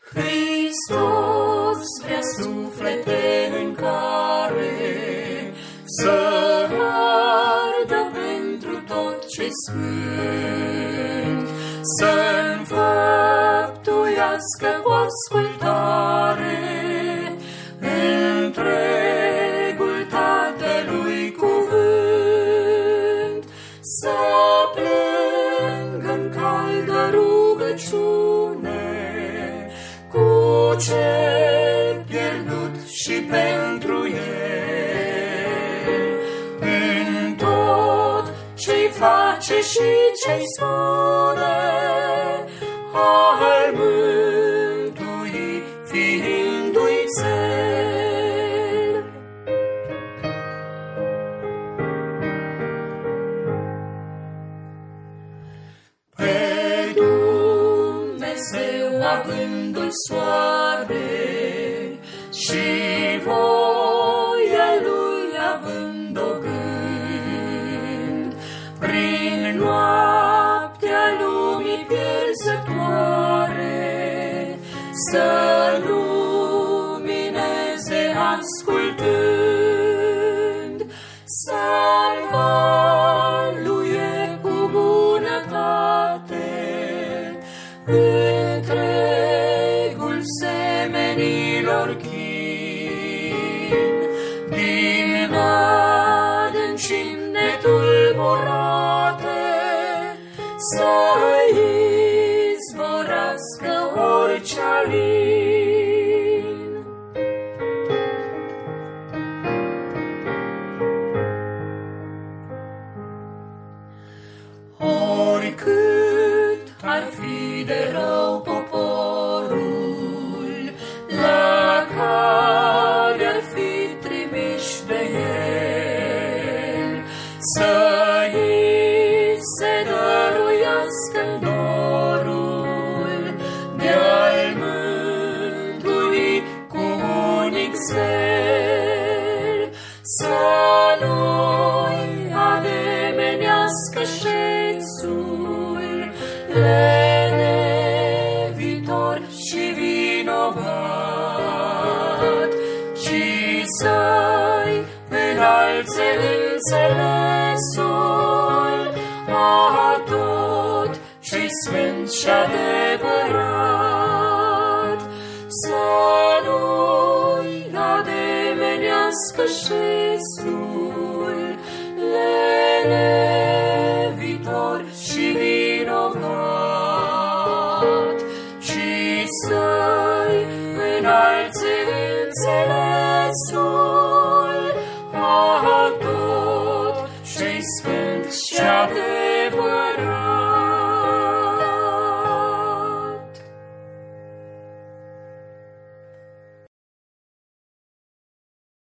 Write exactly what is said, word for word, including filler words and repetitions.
Hristos vrea suflete în care să ardă pentru tot ce sfânt, să înfăptuiască cu ascultare întregul Tatălui cuvânt, să plângă în caldă rugăciune cu cel pierdut și pentru el, în tot ce-i face și ce-i spune, al mântui fiindu-i țel. Pe Dumnezeu avându-l soare și voia lui având o gând, prin noaptea lumii pierzătoare să lumineze ascultând, să-nvăluie cu bunătate întregul semenilor chin, din adâncimi netulburate să izvorască orice alin. Oricât ar fi de rău poporul la care ar fi trimiși de el, să-i se dăruiască dorul de-al mântui cu unic zel, să nu-i ademenească șețul lenevitor și vinovat, ci să-i înalțe înțelesul a tot ce-i sfânt și adevărat, să nu-i ademenească șețul lenevitor și vinovat, ci să-i înalțe înțelesul